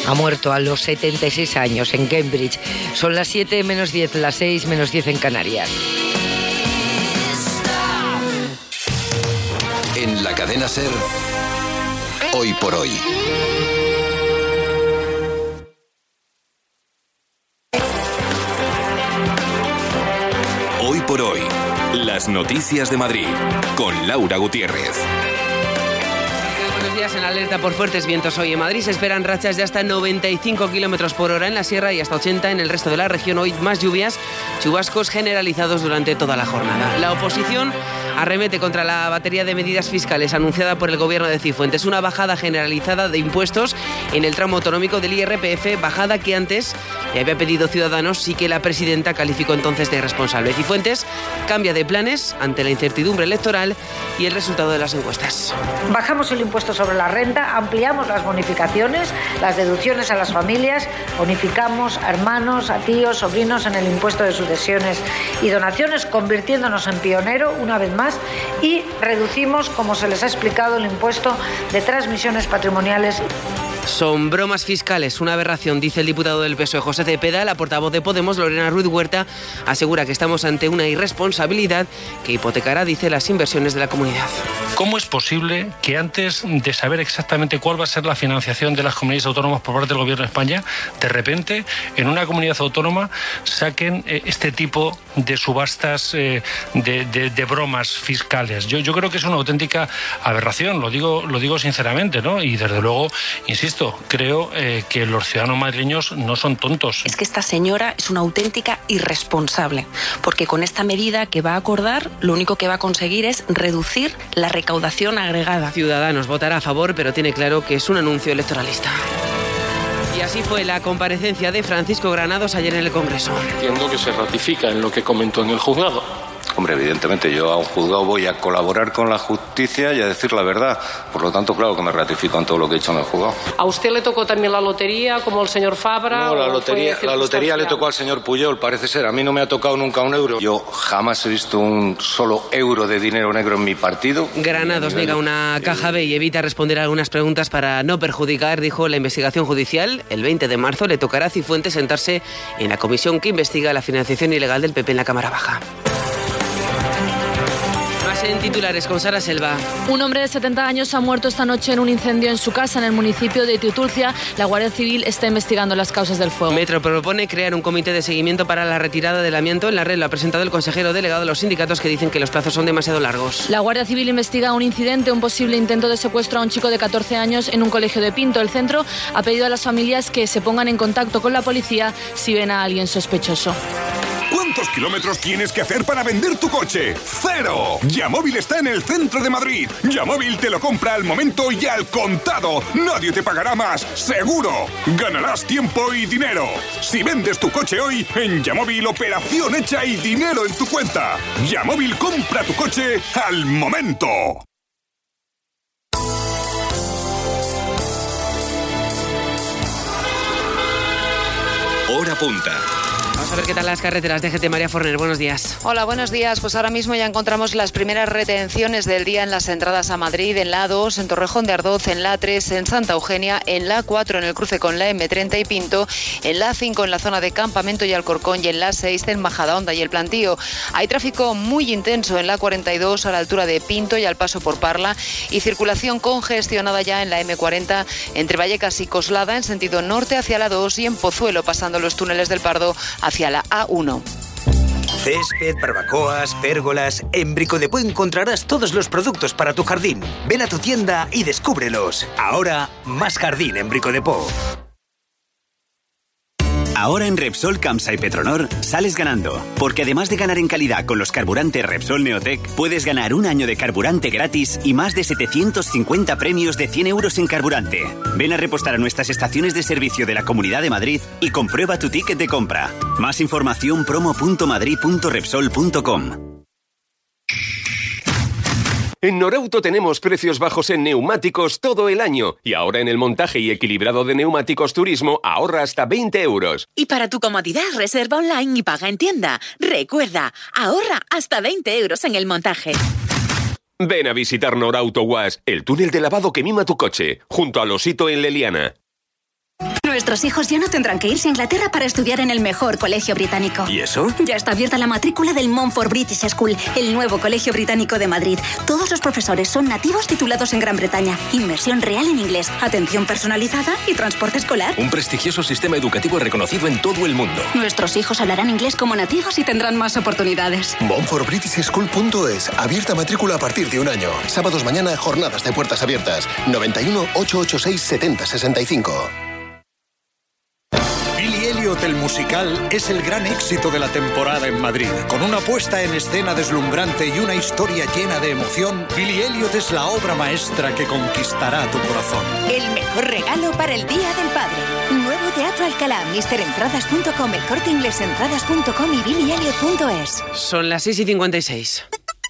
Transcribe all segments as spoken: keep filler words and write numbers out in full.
Ha muerto a los setenta y seis años en Cambridge. Son las siete menos diez, las seis menos diez en Canarias. En la cadena SER, Hoy por Hoy. Hoy por Hoy, las noticias de Madrid, con Laura Gutiérrez. Buenos días. En alerta por fuertes vientos hoy en Madrid se esperan rachas de hasta noventa y cinco kilómetros por hora en la sierra y hasta ochenta en el resto de la región. Hoy más lluvias, chubascos generalizados durante toda la jornada. La oposición arremete contra la batería de medidas fiscales anunciada por el gobierno de Cifuentes. Una bajada generalizada de impuestos en el tramo autonómico del I R P F, bajada que antes le había pedido Ciudadanos y que la presidenta calificó entonces de irresponsable. Cifuentes cambia de planes ante la incertidumbre electoral y el resultado de las encuestas. Bajamos el impuesto sobre la renta, ampliamos las bonificaciones, las deducciones a las familias, bonificamos a hermanos, a tíos, sobrinos en el impuesto de sucesiones y donaciones, convirtiéndonos en pionero una vez más, y reducimos, como se les ha explicado, el impuesto de transmisiones patrimoniales. Son bromas fiscales, una aberración, dice el diputado del P S O E, José Cepeda. La portavoz de Podemos, Lorena Ruiz Huerta, asegura que estamos ante una irresponsabilidad que hipotecará, dice, las inversiones de la comunidad. ¿Cómo es posible que antes de saber exactamente cuál va a ser la financiación de las comunidades autónomas por parte del Gobierno de España, de repente, en una comunidad autónoma, saquen eh, este tipo de subastas, eh, de, de, de bromas fiscales? Yo, yo creo que es una auténtica aberración, lo digo, lo digo sinceramente, ¿no? Y desde luego, insisto, creo eh, que los ciudadanos madrileños no son tontos. Es que esta señora es una auténtica irresponsable, porque con esta medida que va a acordar, lo único que va a conseguir es reducir la recaudación agregada. Ciudadanos votará a favor, pero tiene claro que es un anuncio electoralista. Y así fue la comparecencia de Francisco Granados ayer en el Congreso. Entiendo que se ratifica en lo que comentó en el juzgado. Hombre, evidentemente yo a un juzgado voy a colaborar con la justicia y a decir la verdad. Por lo tanto, claro que me ratifico en todo lo que he hecho en el juzgado. ¿A usted le tocó también la lotería, como al señor Fabra? No, la lotería, la lotería le tocó al señor Puyol, parece ser. A mí no me ha tocado nunca un euro. Yo jamás he visto un solo euro de dinero negro en mi partido. Granados niega una caja B y evita responder a algunas preguntas para no perjudicar, dijo, la investigación judicial. El veinte de marzo le tocará a Cifuentes sentarse en la comisión que investiga la financiación ilegal del P P en la Cámara Baja. En titulares con Sara Selva. Un hombre de setenta años ha muerto esta noche en un incendio en su casa en el municipio de Tiutulcia. La Guardia Civil está investigando las causas del fuego. Metro propone crear un comité de seguimiento para la retirada del amianto en la red. Lo ha presentado el consejero delegado de los sindicatos, que dicen que los plazos son demasiado largos. La Guardia Civil investiga un incidente, un posible intento de secuestro a un chico de catorce años en un colegio de Pinto. El centro ha pedido a las familias que se pongan en contacto con la policía si ven a alguien sospechoso. ¿Cuántos kilómetros tienes que hacer para vender tu coche? ¡Cero! Yamóvil está en el centro de Madrid. Yamóvil te lo compra al momento y al contado. Nadie te pagará más, seguro. Ganarás tiempo y dinero. Si vendes tu coche hoy, en Yamóvil, operación hecha y dinero en tu cuenta. Yamóvil compra tu coche al momento. Hora punta. Vamos a ver qué tal las carreteras de G T. María Forner, buenos días. Hola, buenos días. Pues ahora mismo ya encontramos las primeras retenciones del día en las entradas a Madrid, en la A dos, en Torrejón de Ardoz, en la A tres, en Santa Eugenia, en la A cuatro, en el cruce con la eme treinta y Pinto, en la A cinco, en la zona de Campamento y Alcorcón, y en la A seis, en Majadahonda y el Plantío. Hay tráfico muy intenso en la A cuarenta y dos, a la altura de Pinto y al paso por Parla, y circulación congestionada ya en la eme cuarenta, entre Vallecas y Coslada, en sentido norte hacia la dos, y en Pozuelo, pasando los túneles del Pardo hacia la A uno. Césped, barbacoas, pérgolas... En Bricodepot encontrarás todos los productos para tu jardín. Ven a tu tienda y descúbrelos. Ahora, más jardín en Bricodepot. Ahora en Repsol, Camsa y Petronor sales ganando, porque además de ganar en calidad con los carburantes Repsol Neotec, puedes ganar un año de carburante gratis y más de setecientos cincuenta premios de cien euros en carburante. Ven a repostar a nuestras estaciones de servicio de la Comunidad de Madrid y comprueba tu ticket de compra. Más información promo punto madrid punto repsol punto com. En Norauto tenemos precios bajos en neumáticos todo el año. Y ahora en el montaje y equilibrado de neumáticos Turismo ahorra hasta veinte euros. Y para tu comodidad, reserva online y paga en tienda. Recuerda, ahorra hasta veinte euros en el montaje. Ven a visitar Norauto Wash, el túnel de lavado que mima tu coche, junto al Osito en Leliana. Nuestros hijos ya no tendrán que irse a Inglaterra para estudiar en el mejor colegio británico. ¿Y eso? Ya está abierta la matrícula del Montfort British School, el nuevo colegio británico de Madrid. Todos los profesores son nativos titulados en Gran Bretaña. Inmersión real en inglés, atención personalizada y transporte escolar. Un prestigioso sistema educativo reconocido en todo el mundo. Nuestros hijos hablarán inglés como nativos y tendrán más oportunidades. montfort british school punto es. Abierta matrícula a partir de un año. Sábados mañana, jornadas de puertas abiertas. noventa y uno, ochocientos ochenta y seis, setenta sesenta y cinco. Billy Elliot, el musical, es el gran éxito de la temporada en Madrid. Con una puesta en escena deslumbrante y una historia llena de emoción, Billy Elliot es la obra maestra que conquistará tu corazón. El mejor regalo para el Día del Padre. Nuevo Teatro Alcalá, mister entradas punto com, El Corte Inglés entradas punto com y billy elliot punto es. Son las seis y cincuenta y seis.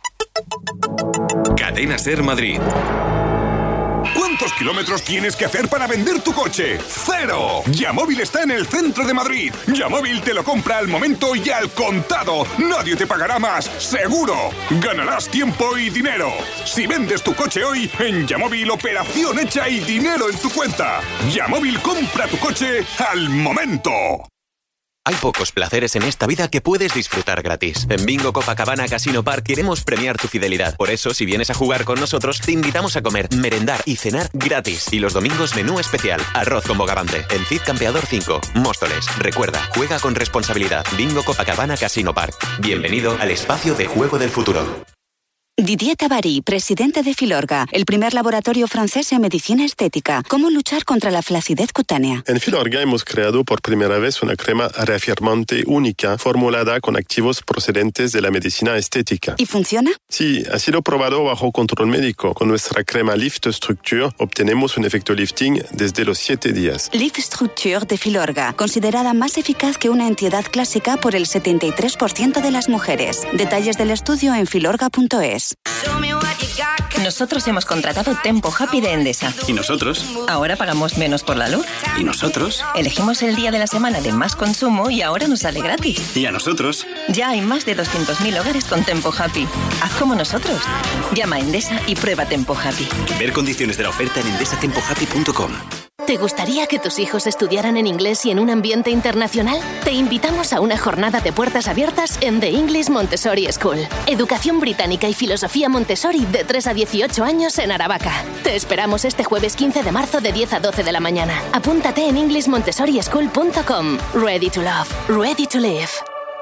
Cadena Ser Madrid. ¿Cuántos kilómetros tienes que hacer para vender tu coche? ¡Cero! Yamóvil está en el centro de Madrid. Yamóvil te lo compra al momento y al contado. Nadie te pagará más, seguro. Ganarás tiempo y dinero. Si vendes tu coche hoy, en Yamóvil, operación hecha y dinero en tu cuenta. Yamóvil compra tu coche al momento. Hay pocos placeres en esta vida que puedes disfrutar gratis. En Bingo Copacabana Casino Park queremos premiar tu fidelidad. Por eso, si vienes a jugar con nosotros, te invitamos a comer, merendar y cenar gratis. Y los domingos, menú especial, arroz con bogavante. En Cid Campeador cinco, Móstoles. Recuerda, juega con responsabilidad. Bingo Copacabana Casino Park. Bienvenido al espacio de juego del futuro. Didier Tabary, presidente de Filorga, el primer laboratorio francés en medicina estética. ¿Cómo luchar contra la flacidez cutánea? En Filorga hemos creado por primera vez una crema reafirmante única, formulada con activos procedentes de la medicina estética. ¿Y funciona? Sí, ha sido probado bajo control médico. Con nuestra crema Lift Structure obtenemos un efecto lifting desde los siete días. Lift Structure de Filorga, considerada más eficaz que una entidad clásica por el setenta y tres por ciento de las mujeres. Detalles del estudio en filorga punto es. Nosotros hemos contratado Tempo Happy de Endesa. ¿Y nosotros? Ahora pagamos menos por la luz. ¿Y nosotros? Elegimos el día de la semana de más consumo y ahora nos sale gratis. ¿Y a nosotros? Ya hay más de doscientos mil hogares con Tempo Happy. Haz como nosotros. Llama a Endesa y prueba Tempo Happy. Ver condiciones de la oferta en endesa tempo happy punto com. ¿Te gustaría que tus hijos estudiaran en inglés y en un ambiente internacional? Te invitamos a una jornada de puertas abiertas en The English Montessori School. Educación británica y filosofía Montessori de tres a dieciocho años en Aravaca. Te esperamos este jueves quince de marzo de diez a doce de la mañana. Apúntate en english montessori school punto com. Ready to love, ready to live.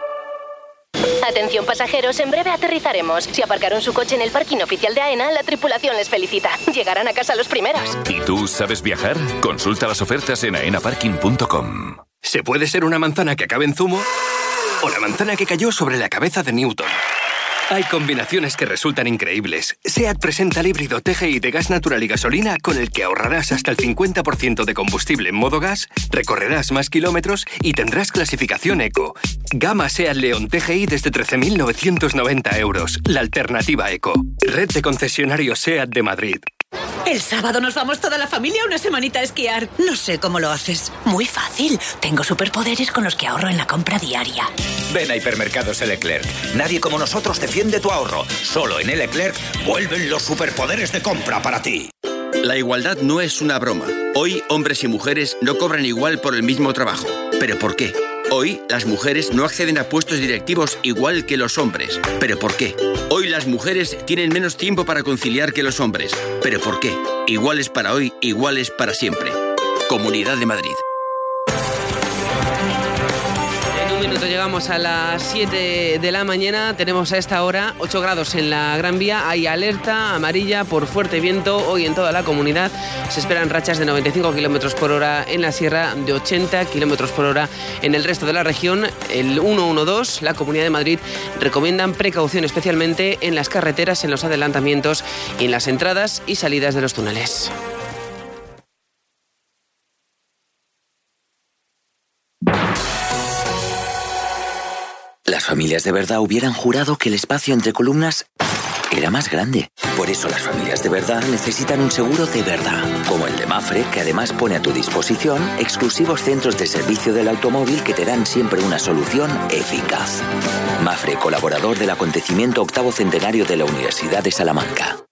Atención pasajeros, en breve aterrizaremos. Si aparcaron su coche en el parking oficial de AENA, la tripulación les felicita. Llegarán a casa los primeros. ¿Y tú sabes viajar? Consulta las ofertas en aena parking punto com. ¿Se puede ser una manzana que acabe en zumo? ¿O la manzana que cayó sobre la cabeza de Newton? Hay combinaciones que resultan increíbles. SEAT presenta el híbrido T G I de gas natural y gasolina con el que ahorrarás hasta el cincuenta por ciento de combustible en modo gas, recorrerás más kilómetros y tendrás clasificación eco. Gama SEAT León T G I desde trece mil novecientos noventa euros. La alternativa eco. Red de concesionarios SEAT de Madrid. El sábado nos vamos toda la familia una semanita a esquiar. No sé cómo lo haces. Muy fácil. Tengo superpoderes con los que ahorro en la compra diaria. Ven a Hipermercados El Leclerc. Nadie como nosotros defiende tu ahorro. Solo en El Leclerc vuelven los superpoderes de compra para ti. La igualdad no es una broma. Hoy, hombres y mujeres no cobran igual por el mismo trabajo. ¿Pero por qué? Hoy, las mujeres no acceden a puestos directivos igual que los hombres. ¿Pero por qué? Hoy las mujeres tienen menos tiempo para conciliar que los hombres. ¿Pero por qué? Iguales para hoy, iguales para siempre. Comunidad de Madrid. En un minuto llegamos a las siete de la mañana. Tenemos a esta hora ocho grados en la Gran Vía. Hay alerta amarilla por fuerte viento hoy en toda la comunidad. Se esperan rachas de noventa y cinco kilómetros por hora en la sierra, de ochenta kilómetros por hora en el resto de la región. El ciento doce, la Comunidad de Madrid, recomiendan precaución especialmente en las carreteras, en los adelantamientos y en las entradas y salidas de los túneles. Las familias de verdad hubieran jurado que el espacio entre columnas era más grande. Por eso las familias de verdad necesitan un seguro de verdad, como el de Mapfre, que además pone a tu disposición exclusivos centros de servicio del automóvil que te dan siempre una solución eficaz. Mapfre, colaborador del acontecimiento octavo centenario de la Universidad de Salamanca.